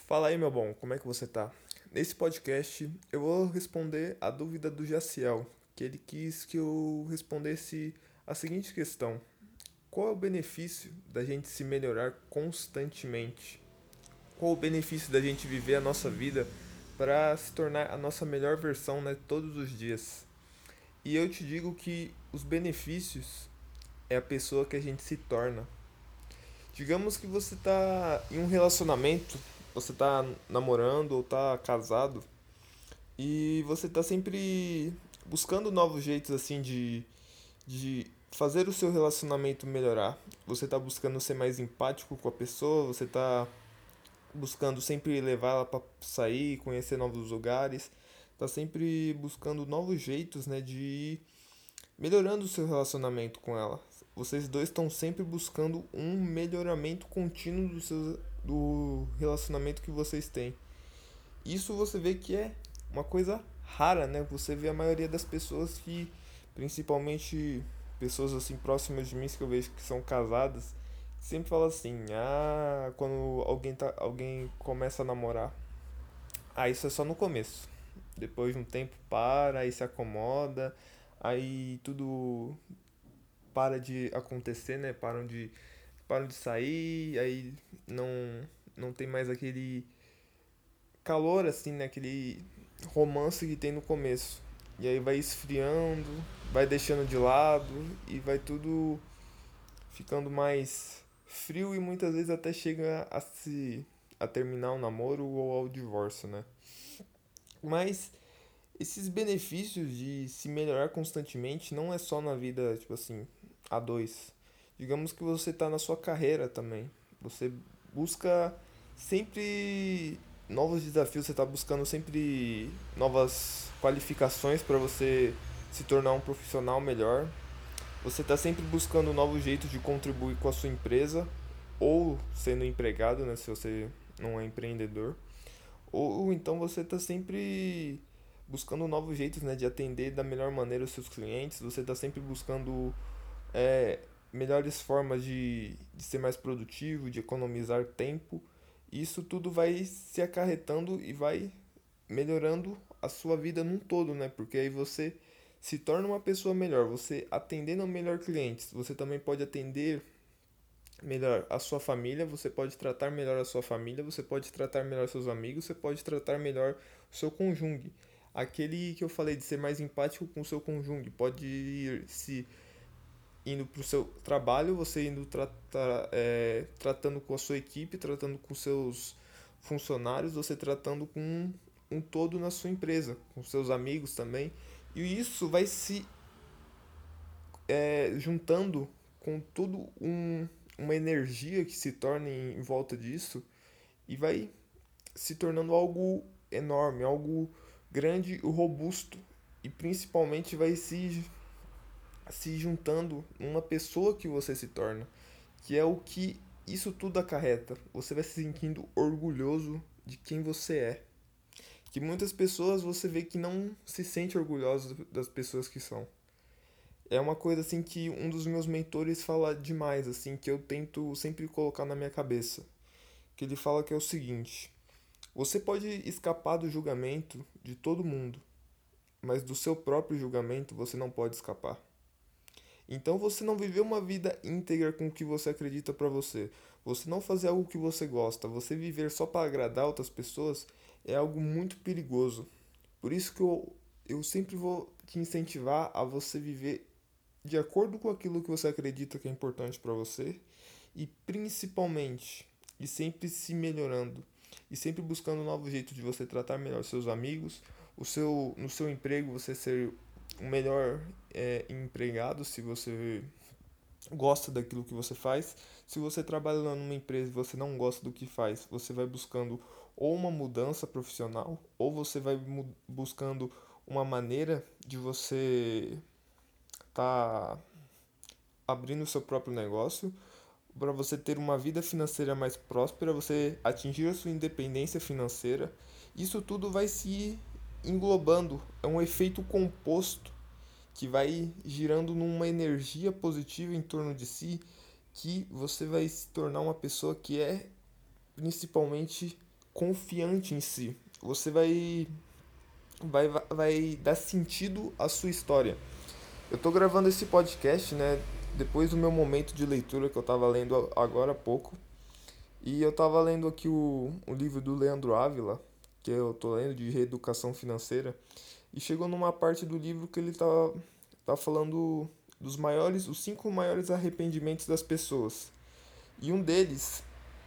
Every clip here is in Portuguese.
Fala aí, meu bom, como é que você tá? Nesse podcast eu vou responder a dúvida do Jaciel, que ele quis que eu respondesse a seguinte questão: qual é o benefício da gente se melhorar constantemente? Qual o benefício da gente viver a nossa vida para se tornar a nossa melhor versão, né, todos os dias? E eu te digo que os benefícios é a pessoa que a gente se torna. Digamos que você tá em um relacionamento, você tá namorando ou tá casado e você tá sempre buscando novos jeitos assim de fazer o seu relacionamento melhorar. Você tá buscando ser mais empático com a pessoa, você tá buscando sempre levar ela para sair, conhecer novos lugares, tá sempre buscando novos jeitos, né, de ir melhorando o seu relacionamento com ela. Vocês dois estão sempre buscando um melhoramento contínuo do relacionamento que vocês têm. Isso você vê que é uma coisa rara, né? Você vê a maioria das pessoas que, principalmente pessoas assim próximas de mim que eu vejo que são casadas, sempre falam assim: "Ah, quando alguém começa a namorar, isso é só no começo. Depois de um tempo para, aí se acomoda, aí tudo para de acontecer, né? Param de sair, aí não não tem mais aquele calor assim, né? Aquele romance que tem no começo. E aí vai esfriando, vai deixando de lado e vai tudo ficando mais frio e muitas vezes até chega a terminar o namoro ou ao divórcio, né? Mas esses benefícios de se melhorar constantemente não é só na vida, tipo assim, a dois. Digamos que você está na sua carreira também. Você busca sempre novos desafios, você está buscando sempre novas qualificações para você se tornar um profissional melhor. Você está sempre buscando novos jeitos de contribuir com a sua empresa ou sendo empregado, né, se você não é empreendedor. Ou então você está sempre buscando novos jeitos, né, de atender da melhor maneira os seus clientes. Você está sempre buscando é, melhores formas de ser mais produtivo, de economizar tempo. Isso tudo vai se acarretando e vai melhorando a sua vida num todo, né? Porque aí você se torna uma pessoa melhor. Você atendendo melhor clientes, você também pode atender melhor a sua família, você pode tratar melhor a sua família, você pode tratar melhor seus amigos, você pode tratar melhor o seu cônjuge. Aquele que eu falei de ser mais empático com o seu cônjuge, pode ir se indo para o seu trabalho, você indo tratando com a sua equipe, tratando com seus funcionários, você tratando com um todo na sua empresa, com seus amigos também. E isso vai se juntando com uma energia que se torna em volta disso e vai se tornando algo enorme, algo grande e robusto. E principalmente vai se juntando numa pessoa que você se torna, que é o que isso tudo acarreta. Você vai se sentindo orgulhoso de quem você é. Que muitas pessoas você vê que não se sente orgulhoso das pessoas que são. É uma coisa assim que um dos meus mentores fala demais, assim, que eu tento sempre colocar na minha cabeça. Que ele fala que é o seguinte: você pode escapar do julgamento de todo mundo, mas do seu próprio julgamento você não pode escapar. Então você não viver uma vida íntegra com o que você acredita pra você. Você não fazer algo que você gosta, você viver só para agradar outras pessoas é algo muito perigoso. Por isso que eu sempre vou te incentivar a você viver de acordo com aquilo que você acredita que é importante para você e principalmente e sempre se melhorando e sempre buscando um novo jeito de você tratar melhor seus amigos, no seu emprego você ser um melhor empregado se você gosta daquilo que você faz. Se você trabalha numa empresa e você não gosta do que faz, você vai buscando ou uma mudança profissional ou você vai buscando uma maneira de você tá abrindo o seu próprio negócio para você ter uma vida financeira mais próspera, você atingir a sua independência financeira. Isso tudo vai se englobando, é um efeito composto que vai girando numa energia positiva em torno de si, que você vai se tornar uma pessoa que é principalmente confiante em si. Você vai dar sentido à sua história. Eu tô gravando esse podcast, né, depois do meu momento de leitura que eu tava lendo agora há pouco. E eu tava lendo aqui o livro do Leandro Ávila, que eu tô lendo de reeducação financeira, e chegou numa parte do livro que ele tá falando os 5 maiores arrependimentos das pessoas. E um deles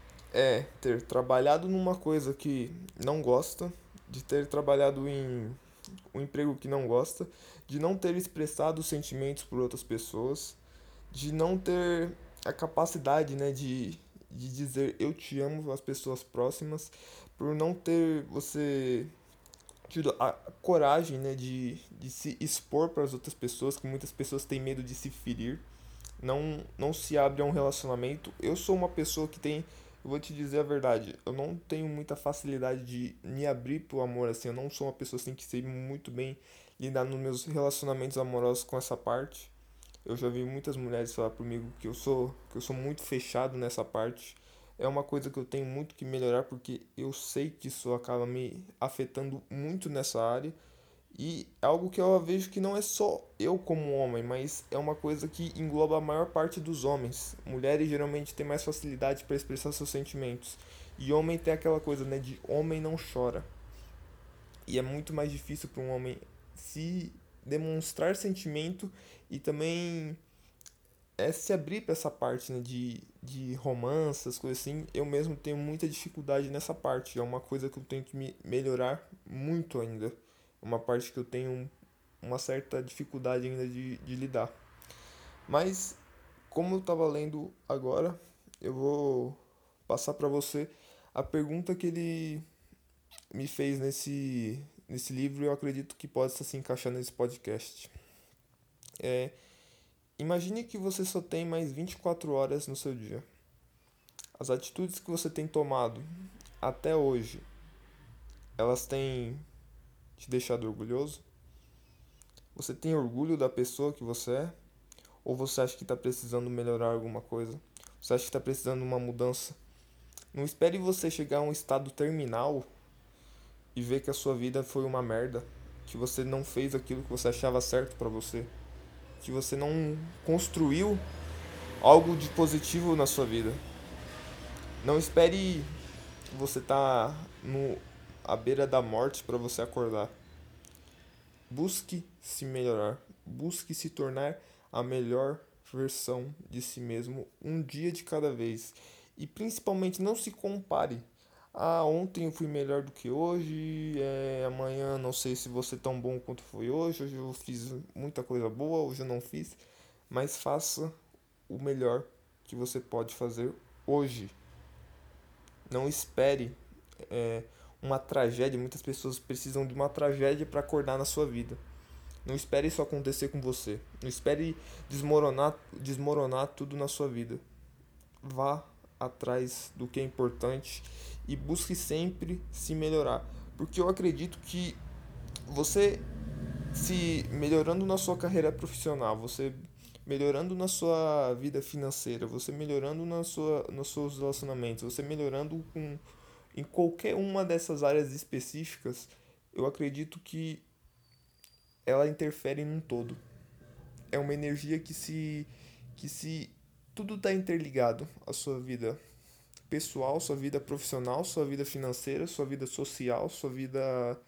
é ter trabalhado numa coisa que não gosta, de ter trabalhado em um emprego que não gosta, de não ter expressado sentimentos por outras pessoas, de não ter a capacidade, né, de dizer eu te amo às pessoas próximas, por não ter você tido a coragem, né, de se expor para as outras pessoas, que muitas pessoas têm medo de se ferir, não se abre a um relacionamento. Eu sou uma pessoa que tem, eu vou te dizer a verdade, eu não tenho muita facilidade de me abrir pro amor, assim, eu não sou uma pessoa assim que sei muito bem lidar nos meus relacionamentos amorosos com essa parte. Eu já vi muitas mulheres falar comigo que eu sou muito fechado nessa parte. É uma coisa que eu tenho muito que melhorar porque eu sei que isso acaba me afetando muito nessa área. E é algo que eu vejo que não é só eu como homem, mas é uma coisa que engloba a maior parte dos homens. Mulheres geralmente têm mais facilidade para expressar seus sentimentos. E homem tem aquela coisa, né, de homem não chora. E é muito mais difícil para um homem se demonstrar sentimento e também se abrir para essa parte, né, de romance, as coisas assim. Eu mesmo tenho muita dificuldade nessa parte. É uma coisa que eu tenho que me melhorar muito ainda. É uma parte que eu tenho uma certa dificuldade ainda de lidar. Mas, como eu estava lendo agora, eu vou passar para você a pergunta que ele me fez nesse livro e eu acredito que possa se encaixar nesse podcast. É, imagine que você só tem mais 24 horas no seu dia. As atitudes que você tem tomado até hoje, elas têm te deixado orgulhoso? Você tem orgulho da pessoa que você é? Ou você acha que está precisando melhorar alguma coisa? Você acha que está precisando de uma mudança? Não espere você chegar a um estado terminal e ver que a sua vida foi uma merda, que você não fez aquilo que você achava certo pra você, que você não construiu algo de positivo na sua vida. Não espere você estar no à beira da morte para você acordar. Busque se melhorar, busque se tornar a melhor versão de si mesmo, um dia de cada vez. E principalmente não se compare. Ah, ontem eu fui melhor do que hoje, amanhã não sei se vou ser tão bom quanto foi hoje, hoje eu fiz muita coisa boa, hoje eu não fiz, mas faça o melhor que você pode fazer hoje. Não espere uma tragédia, muitas pessoas precisam de uma tragédia para acordar na sua vida. Não espere isso acontecer com você. Não espere desmoronar tudo na sua vida. Vá atrás do que é importante e busque sempre se melhorar. Porque eu acredito que você se melhorando na sua carreira profissional, você melhorando na sua vida financeira, você melhorando nos seus relacionamentos, você melhorando em qualquer uma dessas áreas específicas, eu acredito que ela interfere num todo. É uma energia que se tudo está interligado, a sua vida pessoal, sua vida profissional, sua vida financeira, sua vida social, sua vida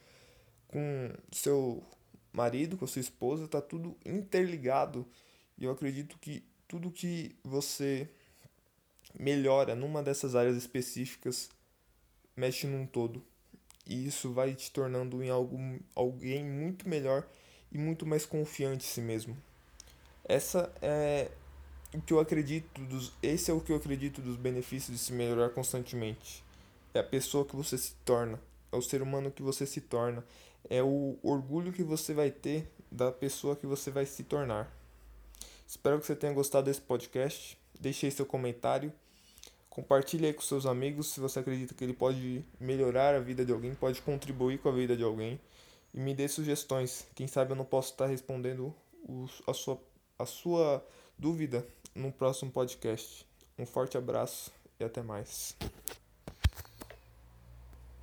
com seu marido, com sua esposa, tá tudo interligado. E eu acredito que tudo que você melhora numa dessas áreas específicas mexe num todo. E isso vai te tornando alguém muito melhor e muito mais confiante em si mesmo. Essa é esse é o que eu acredito dos benefícios de se melhorar constantemente. É a pessoa que você se torna, é o ser humano que você se torna, é o orgulho que você vai ter da pessoa que você vai se tornar. Espero que você tenha gostado desse podcast. Deixe aí seu comentário. Compartilhe aí com seus amigos se você acredita que ele pode melhorar a vida de alguém, pode contribuir com a vida de alguém. E me dê sugestões. Quem sabe eu não posso estar respondendo a sua dúvida no próximo podcast. Um forte abraço e até mais.